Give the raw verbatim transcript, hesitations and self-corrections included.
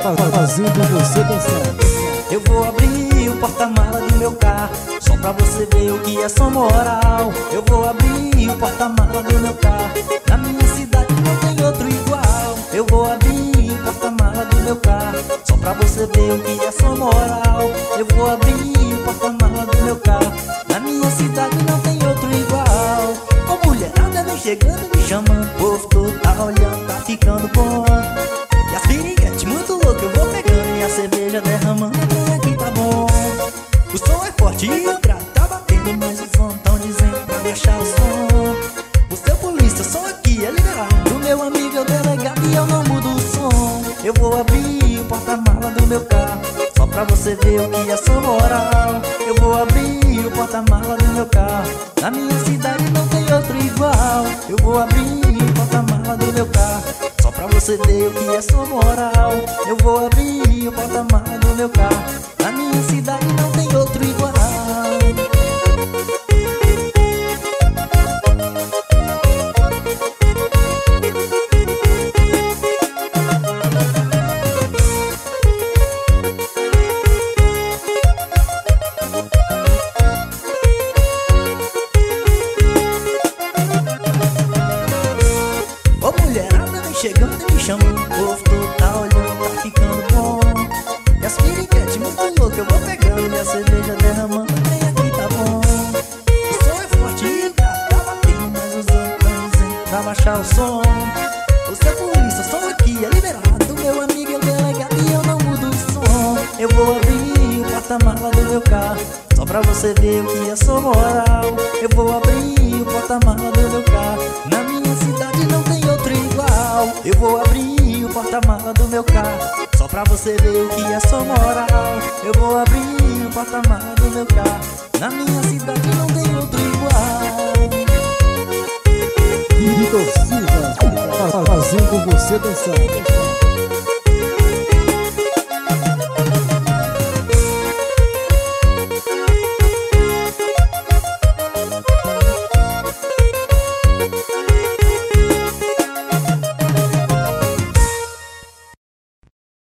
fazendo você dançar. Eu vou abrir o porta-mala do meu carro, só pra você ver o que é só moral. Eu vou abrir o porta-mala do meu carro, na minha cidade não tem outro igual. Eu vou abrir o porta-mala do meu carro, só pra você ver o que é só moral. Eu vou abrir o porta-mala do meu carro, na minha cidade não tem outro igual. Ô mulherada vem chegando, me chamando, o povo todo tá olhando, tá ficando bom. E as piriguetes muito loucas eu vou pegando, e a cerveja derramando, até aqui tá bom. O som é forte e o grave tá batendo, mas os homens tão dizendo pra deixar o som. O seu polícia, som aqui é liberado, o meu amigo é o delegado e eu não mudo o som. Eu vou abrir o porta-mala do meu carro, só pra você ver o que é só moral. Eu vou abrir o porta-mala do meu carro, na minha cidade não tem outro igual. Eu vou abrir o porta-mala do meu carro, só pra você ver o que é só moral. Eu vou abrir o porta-mala do meu carro, na minha cidade não tem outro igual. Ô mulherada vem chegando e me chamando, o povo todo tá olhando, tá ficando bom. E as piriguetes muito loucas eu vou pegando, e a cerveja derramando, bem aqui tá bom. O som é forte e o carro tá batendo, mas os outros tão dizendo pra baixar o som. O seu polícia, o som aqui é liberado, meu amigo é o delegado e eu não mudo o som. Eu vou abrir o porta-mala do meu carro, só pra você ver o que é só moral. Eu vou abrir o porta-mala do meu carro, na minha cidade não tem outro igual. Eu vou abrir o porta-mala do meu carro, só pra você ver o que é só moral. Eu vou abrir o porta-mala do meu carro, na minha cidade não tem outro igual. Vitor Silva, fazendo você dançar.